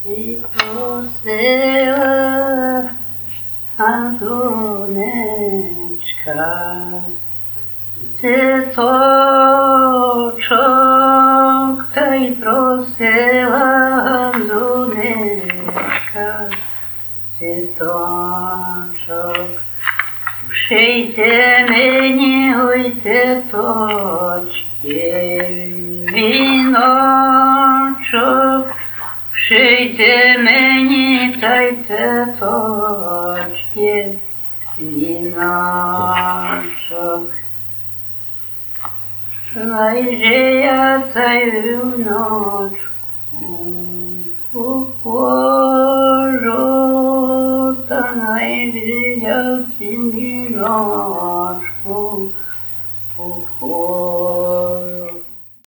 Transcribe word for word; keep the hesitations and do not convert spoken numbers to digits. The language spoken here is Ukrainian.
І просила Антонечка цвіточок, та й просила Антонечка цвіточок. Шийте мені, ой, цвіточки, віночок, шийте мені, та й цвіточки, віночок. Найже я цей вночку похожу, та найже я цим віночку похожу.